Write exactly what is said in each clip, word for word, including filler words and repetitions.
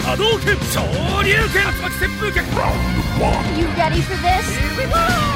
Hadouken! Shoryuken! Tatsumaki Seppuken! You ready for this?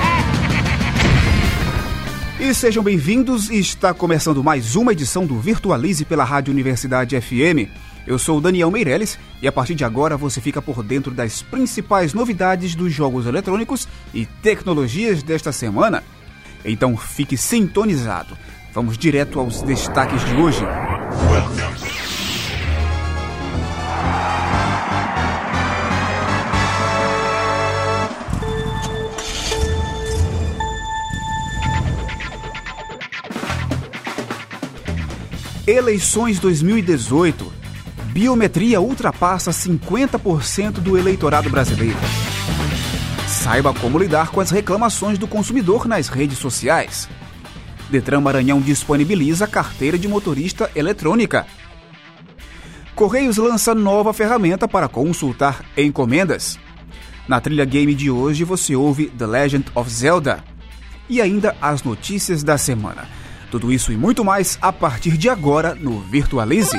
E sejam bem-vindos, está começando mais uma edição do Virtualize pela Rádio Universidade F M. Eu sou o Daniel Meirelles e a partir de agora você fica por dentro das principais novidades dos jogos eletrônicos e tecnologias desta semana. Então fique sintonizado. Vamos direto aos destaques de hoje. Eleições dois mil e dezoito. Biometria ultrapassa cinquenta por cento do eleitorado brasileiro. Saiba como lidar com as reclamações do consumidor nas redes sociais. Detran Maranhão disponibiliza carteira de motorista eletrônica. Correios lança nova ferramenta para consultar encomendas. Na trilha game de hoje você ouve The Legend of Zelda. E ainda as notícias da semana. Tudo isso e muito mais a partir de agora no Virtualize.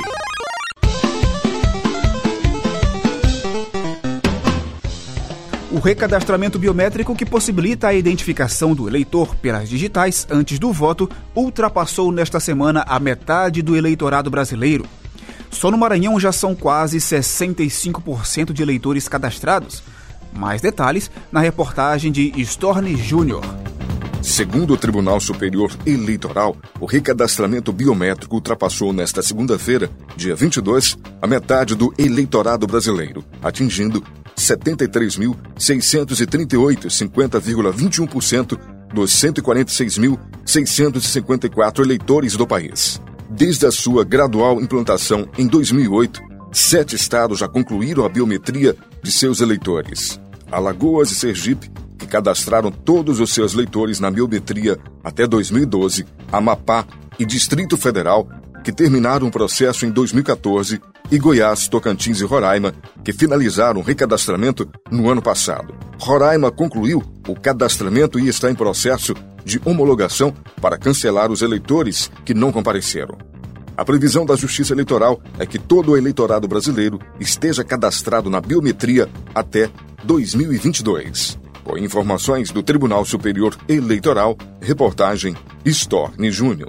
O recadastramento biométrico que possibilita a identificação do eleitor pelas digitais antes do voto ultrapassou nesta semana a metade do eleitorado brasileiro. Só no Maranhão já são quase sessenta e cinco por cento de eleitores cadastrados. Mais detalhes na reportagem de Storni Júnior. Segundo o Tribunal Superior Eleitoral, o recadastramento biométrico ultrapassou nesta segunda-feira, dia vinte e dois, a metade do eleitorado brasileiro, atingindo setenta e três mil, seiscentos e trinta e oito, cinquenta vírgula vinte e um por cento dos cento e quarenta e seis mil, seiscentos e cinquenta e quatro eleitores do país. Desde a sua gradual implantação em dois mil e oito, sete estados já concluíram a biometria de seus eleitores. Alagoas e Sergipe, que cadastraram todos os seus eleitores na biometria até dois mil e doze, Amapá e Distrito Federal, que terminaram o processo em dois mil e catorze, e Goiás, Tocantins e Roraima, que finalizaram o recadastramento no ano passado. Roraima concluiu o cadastramento e está em processo de homologação para cancelar os eleitores que não compareceram. A previsão da Justiça Eleitoral é que todo o eleitorado brasileiro esteja cadastrado na biometria até dois mil e vinte e dois. Com informações do Tribunal Superior Eleitoral, reportagem Storni Júnior.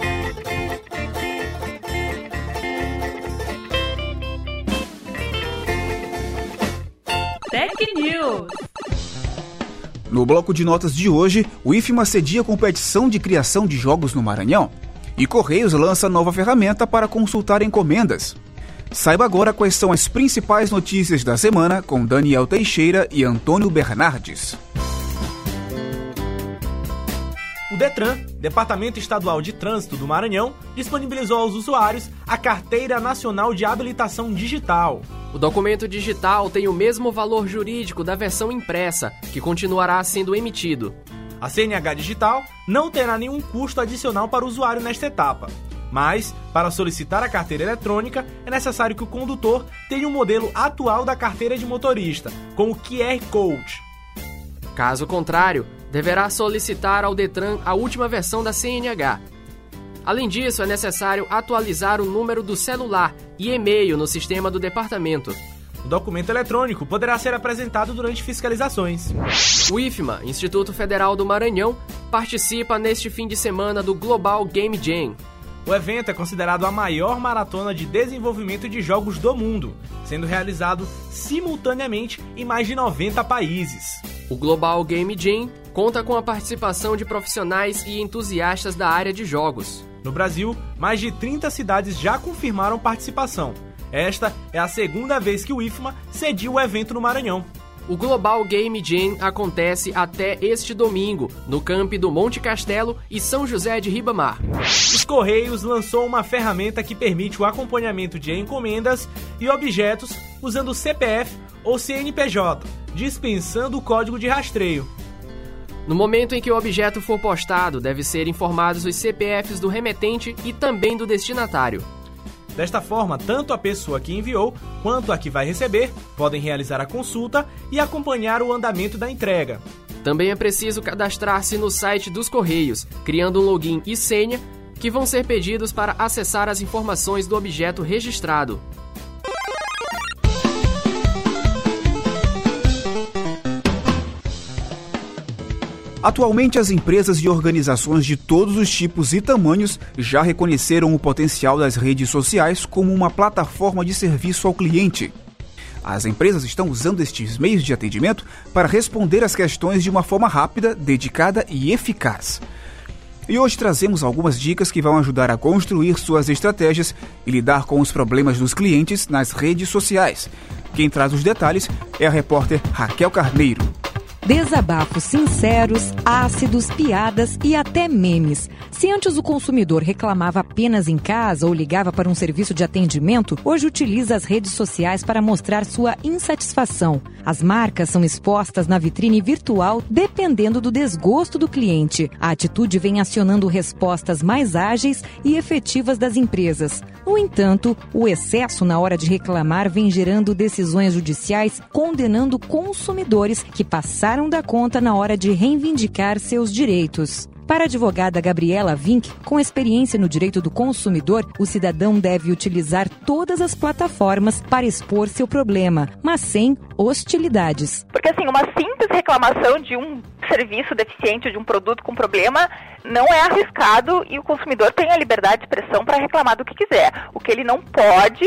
Tech News. No bloco de notas de hoje, o IFMA cedia competição de criação de jogos no Maranhão e Correios lança nova ferramenta para consultar encomendas. Saiba agora quais são as principais notícias da semana com Daniel Teixeira e Antônio Bernardes. O Detran, Departamento Estadual de Trânsito do Maranhão, disponibilizou aos usuários a Carteira Nacional de Habilitação Digital. O documento digital tem o mesmo valor jurídico da versão impressa, que continuará sendo emitido. A C N H Digital não terá nenhum custo adicional para o usuário nesta etapa. Mas, para solicitar a carteira eletrônica, é necessário que o condutor tenha um modelo atual da carteira de motorista, com o Q R Code. Caso contrário, deverá solicitar ao Detran a última versão da C N H. Além disso, é necessário atualizar o número do celular e e-mail no sistema do departamento. O documento eletrônico poderá ser apresentado durante fiscalizações. O IFMA, Instituto Federal do Maranhão, participa neste fim de semana do Global Game Jam. O evento é considerado a maior maratona de desenvolvimento de jogos do mundo, sendo realizado simultaneamente em mais de noventa países. O Global Game Jam conta com a participação de profissionais e entusiastas da área de jogos. No Brasil, mais de trinta cidades já confirmaram participação. Esta é a segunda vez que o IFMA cedia o evento no Maranhão. O Global Game Jam acontece até este domingo, no campi do Monte Castelo e São José de Ribamar. Os Correios lançou uma ferramenta que permite o acompanhamento de encomendas e objetos usando C P F ou C N P J, dispensando o código de rastreio. No momento em que o objeto for postado, deve ser informados os C P Fs do remetente e também do destinatário. Desta forma, tanto a pessoa que enviou quanto a que vai receber podem realizar a consulta e acompanhar o andamento da entrega. Também é preciso cadastrar-se no site dos Correios, criando um login e senha que vão ser pedidos para acessar as informações do objeto registrado. Atualmente, as empresas e organizações de todos os tipos e tamanhos já reconheceram o potencial das redes sociais como uma plataforma de serviço ao cliente. As empresas estão usando estes meios de atendimento para responder às questões de uma forma rápida, dedicada e eficaz. E hoje trazemos algumas dicas que vão ajudar a construir suas estratégias e lidar com os problemas dos clientes nas redes sociais. Quem traz os detalhes é a repórter Raquel Carneiro. Desabafos sinceros, ácidos, piadas e até memes. Se antes o consumidor reclamava apenas em casa ou ligava para um serviço de atendimento, hoje utiliza as redes sociais para mostrar sua insatisfação. As marcas são expostas na vitrine virtual dependendo do desgosto do cliente. A atitude vem acionando respostas mais ágeis e efetivas das empresas. No entanto, o excesso na hora de reclamar vem gerando decisões judiciais condenando consumidores que passaram da conta na hora de reivindicar seus direitos. Para a advogada Gabriela Vink, com experiência no direito do consumidor, o cidadão deve utilizar todas as plataformas para expor seu problema, mas sem hostilidades. Porque assim, uma simples reclamação de um serviço deficiente, de um produto com problema, não é arriscado e o consumidor tem a liberdade de expressão para reclamar do que quiser. O que ele não pode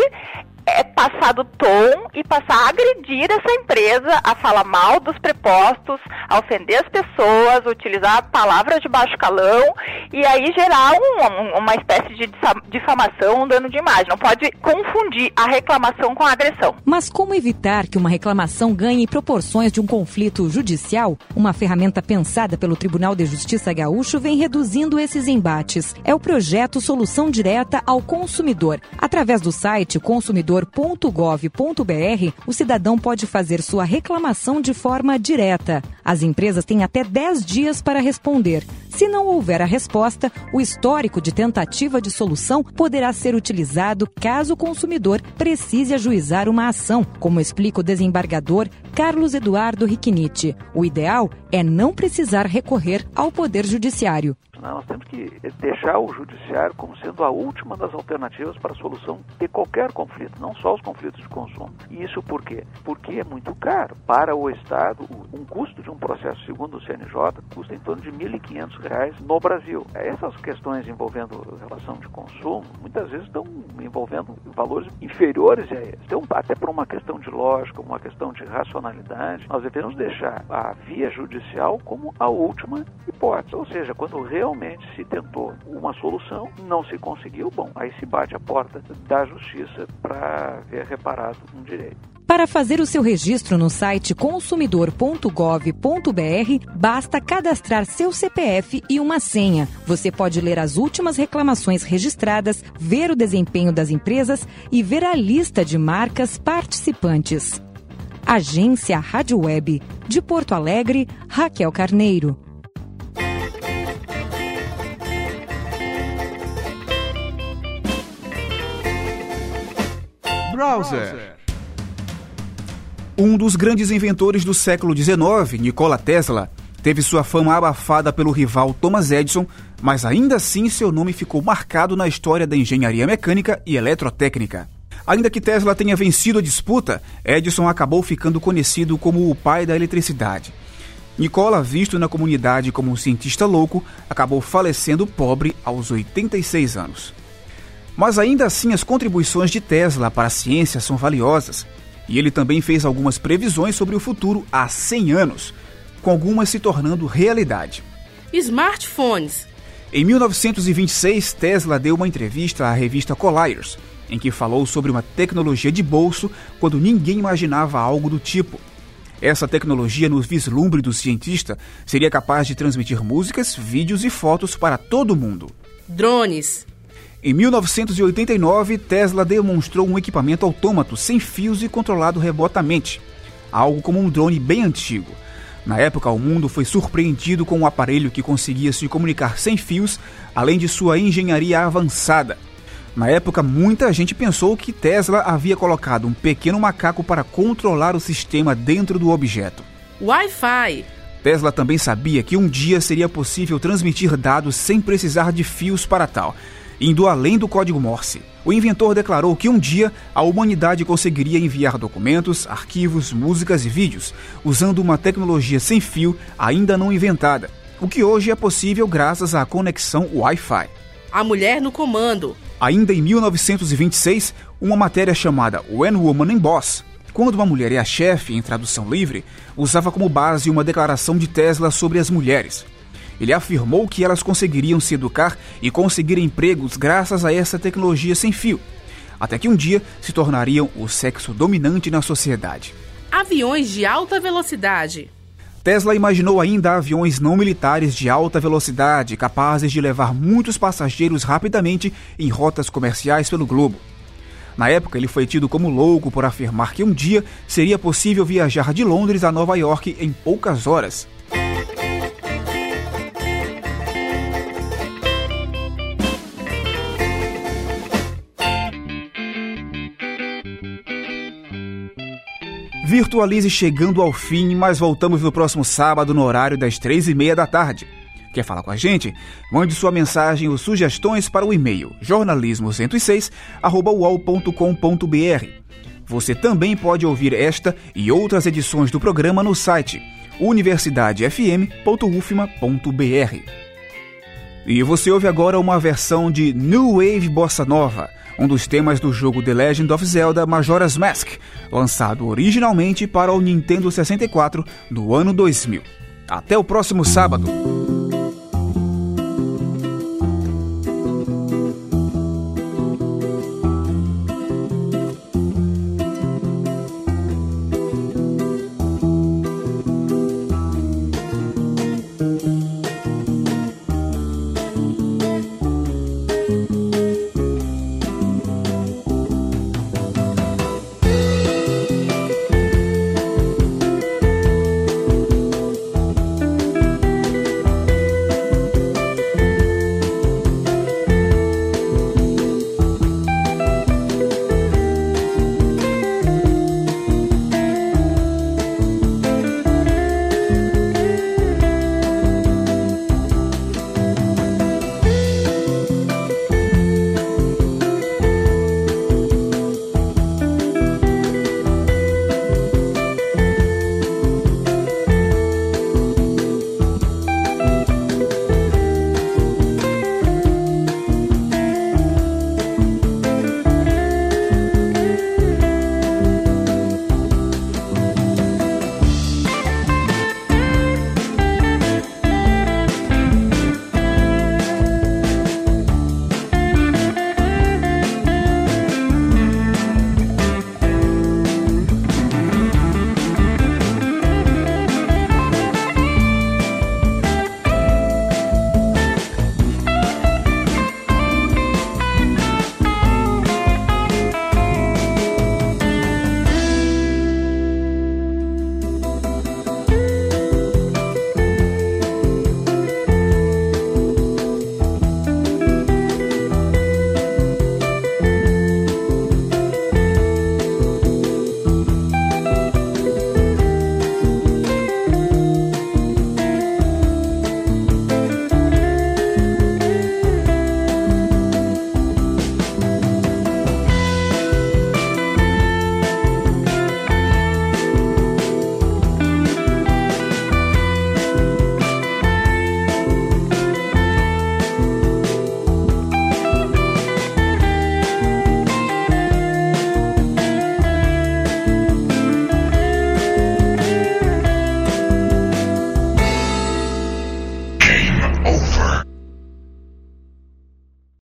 é passar do tom e passar a agredir essa empresa, a falar mal dos prepostos, a ofender as pessoas, utilizar palavras de baixo calão e aí gerar um, uma espécie de difamação, um dano de imagem. Não pode confundir a reclamação com a agressão. Mas como evitar que uma reclamação ganhe proporções de um conflito judicial? Uma ferramenta pensada pelo Tribunal de Justiça Gaúcho vem reduzindo esses embates. É o projeto Solução Direta ao Consumidor. Através do site consumidor ponto gov ponto br, o cidadão pode fazer sua reclamação de forma direta. As empresas têm até dez dias para responder. Se não houver a resposta, o histórico de tentativa de solução poderá ser utilizado caso o consumidor precise ajuizar uma ação, como explica o desembargador Carlos Eduardo Riquiniti. O ideal é não precisar recorrer ao Poder Judiciário. Nós temos que deixar o judiciário como sendo a última das alternativas para a solução de qualquer conflito, não só os conflitos de consumo. E isso por quê? Porque é muito caro. Para o Estado, um custo de um processo, segundo o C N J, custa em torno de mil e quinhentos reais no Brasil. Essas questões envolvendo relação de consumo, muitas vezes estão envolvendo valores inferiores a eles. Então, até por uma questão de lógica, uma questão de racionalidade, nós devemos deixar a via judicial como a última hipótese. Ou seja, quando realmente Realmente se tentou uma solução, não se conseguiu, bom, aí se bate a porta da justiça para ver reparado um direito. Para fazer o seu registro no site consumidor ponto gov ponto br, basta cadastrar seu C P F e uma senha. Você pode ler as últimas reclamações registradas, ver o desempenho das empresas e ver a lista de marcas participantes. Agência Rádio Web. De Porto Alegre, Raquel Carneiro. Browser. Um dos grandes inventores do século dezenove, Nikola Tesla, teve sua fama abafada pelo rival Thomas Edison, mas ainda assim seu nome ficou marcado na história da engenharia mecânica e eletrotécnica. Ainda que Tesla tenha vencido a disputa, Edison acabou ficando conhecido como o pai da eletricidade. Nikola, visto na comunidade como um cientista louco, acabou falecendo pobre aos oitenta e seis anos. Mas ainda assim as contribuições de Tesla para a ciência são valiosas, e ele também fez algumas previsões sobre o futuro há cem anos, com algumas se tornando realidade. Smartphones. Em mil novecentos e vinte e seis, Tesla deu uma entrevista à revista Colliers, em que falou sobre uma tecnologia de bolso quando ninguém imaginava algo do tipo. Essa tecnologia, no vislumbre do cientista, seria capaz de transmitir músicas, vídeos e fotos para todo mundo. Drones. Em mil novecentos e oitenta e nove, Tesla demonstrou um equipamento autômato sem fios e controlado remotamente, algo como um drone bem antigo. Na época, o mundo foi surpreendido com um aparelho que conseguia se comunicar sem fios, além de sua engenharia avançada. Na época, muita gente pensou que Tesla havia colocado um pequeno macaco para controlar o sistema dentro do objeto. Wi-Fi. Tesla também sabia que um dia seria possível transmitir dados sem precisar de fios para tal, indo além do código Morse. O inventor declarou que um dia a humanidade conseguiria enviar documentos, arquivos, músicas e vídeos, usando uma tecnologia sem fio ainda não inventada. o que hoje é possível graças à conexão Wi-Fi. A mulher no comando. Ainda em mil novecentos e vinte e seis, uma matéria chamada When Woman in Boss, quando uma mulher é a chefe, em tradução livre, usava como base uma declaração de Tesla sobre as mulheres. Ele afirmou que elas conseguiriam se educar e conseguir empregos graças a essa tecnologia sem fio, até que um dia se tornariam o sexo dominante na sociedade. Aviões de alta velocidade. Tesla imaginou ainda aviões não militares de alta velocidade, capazes de levar muitos passageiros rapidamente em rotas comerciais pelo globo. Na época, ele foi tido como louco por afirmar que um dia seria possível viajar de Londres a Nova York em poucas horas. Virtualize chegando ao fim, mas voltamos no próximo sábado no horário das três e meia da tarde. Quer falar com a gente? Mande sua mensagem ou sugestões para o e-mail jornalismo cento e seis arroba u o l ponto com ponto b r. Você também pode ouvir esta e outras edições do programa no site universidade f m ponto u f m a ponto b r. E você ouve agora uma versão de New Wave Bossa Nova, um dos temas do jogo The Legend of Zelda Majora's Mask, lançado originalmente para o Nintendo sessenta e quatro no ano dois mil. Até o próximo sábado!